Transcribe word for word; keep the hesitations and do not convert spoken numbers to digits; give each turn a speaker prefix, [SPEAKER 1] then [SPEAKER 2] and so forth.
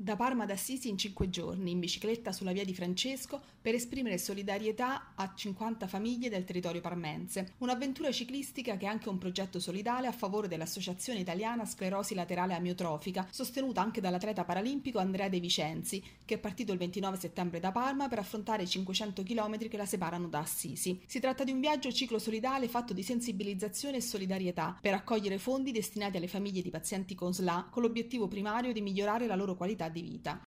[SPEAKER 1] Da Parma ad Assisi in cinque giorni, in bicicletta sulla via di Francesco, per esprimere solidarietà a cinquanta famiglie del territorio parmense. Un'avventura ciclistica che è anche un progetto solidale a favore dell'Associazione Italiana Sclerosi Laterale Amiotrofica, sostenuta anche dall'atleta paralimpico Andrea De Vicenzi, che è partito il ventinove settembre da Parma per affrontare i cinquecento chilometri che la separano da Assisi. Si tratta di un viaggio ciclo-solidale fatto di sensibilizzazione e solidarietà per raccogliere fondi destinati alle famiglie di pazienti con S L A, con l'obiettivo primario di migliorare la loro qualità di vita.